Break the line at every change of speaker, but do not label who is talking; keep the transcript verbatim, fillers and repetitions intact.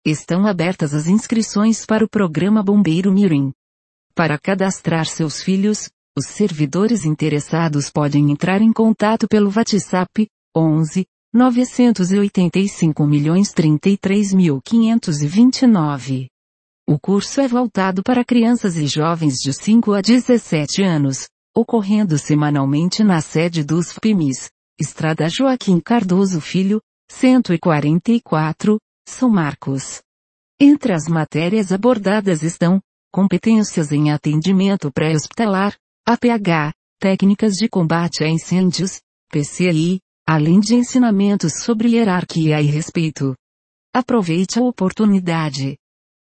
Estão abertas as inscrições para o programa Bombeiro Mirim. Para cadastrar seus filhos, os servidores interessados podem entrar em contato pelo WhatsApp, onze, novecentos e oitenta e cinco milhões trinta e três mil quinhentos e vinte e nove. O curso é voltado para crianças e jovens de cinco a dezessete anos, ocorrendo semanalmente na sede dos F P M I S, Estrada Joaquim Cardoso Filho, cento e quarenta e quatro, São Marcos. Entre as matérias abordadas estão competências em atendimento pré-hospitalar, A P H, técnicas de combate a incêndios, P C I, além de ensinamentos sobre hierarquia e respeito. Aproveite a oportunidade.